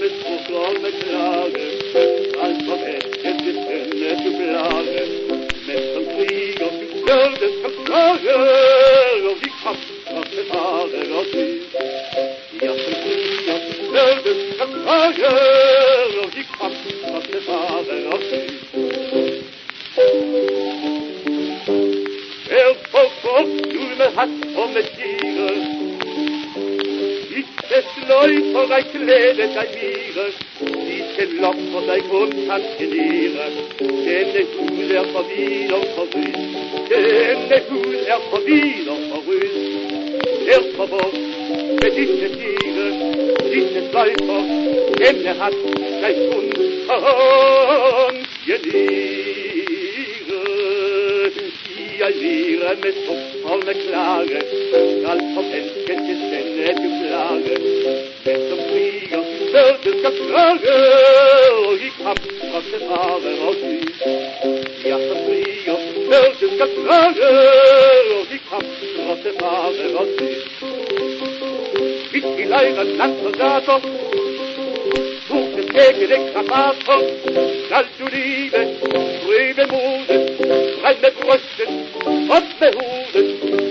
mit Futter mit Klage, als vom Essen die Stimme zu Blage, mit dem Krieger zu Stördes Verklage, und die Kraft auf der Fahre aus sie. Ja, zum Krieger zu Stördes Verklage, und die Kraft auf der Fahre aus sie. Der Volk Blume hat vom Tiere, ist es Läufer, ein Kläde, ein Miere, ist es Locker, ein Grund kann geniere, denn der Fuß wieder verrüßt, denn der Fuß wieder verrüßt, der Verbot, mit diese Tiere, ist es Läufer, denn hat sein Grund geniere. Ein Lehrer mit voller Klage, als vom Endchen Stände zu Klage, mit dem Krieger wird es Geklage, die Kampf aus der Farbe aus sie. Ja, zum Krieger wird es Geklage, die Kampf aus der Farbe aus sie. Mit die Leiber Landsoldaten, sucht es gegen den Krawater, schall du Liebe, trübe Muse, reine Brüste, und behut